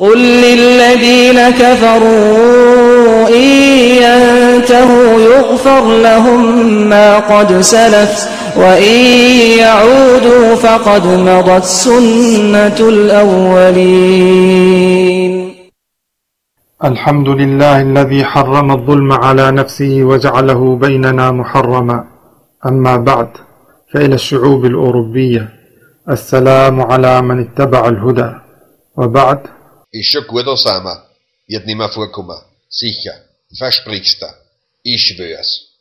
قل للذين كفروا إن ينتهوا يغفر لهم ما قد سلف وإن يعودوا فقد مضت سنة الأولين. الحمد لله الذي حرم الظلم على نفسه وجعله بيننا محرما. أما بعد، فإلى الشعوب الأوروبية السلام على من اتبع الهدى. وبعد. Ist schon gut, Osama. Wird nimmer vorkommen. Sicher. Ich versprich's dir. Ich schwör's.